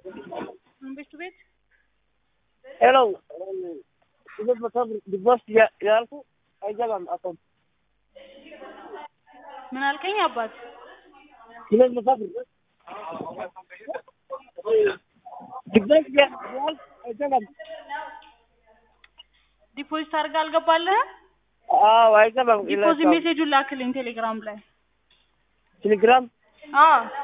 ቤት ሄሎ ይዘት መጣብ ዲቦስ ያልኩ አይገባም አቆም ምን አልከኝ አባት ይዘት መጣብ ዲቦስ ያል አይገባም ዲፖዚት አድርጋ አልገባልህ አዎ አይገባም ዲፖዚት ሜሴጁን ላክልኝ ቴሌግራም ላይ ቴሌግራም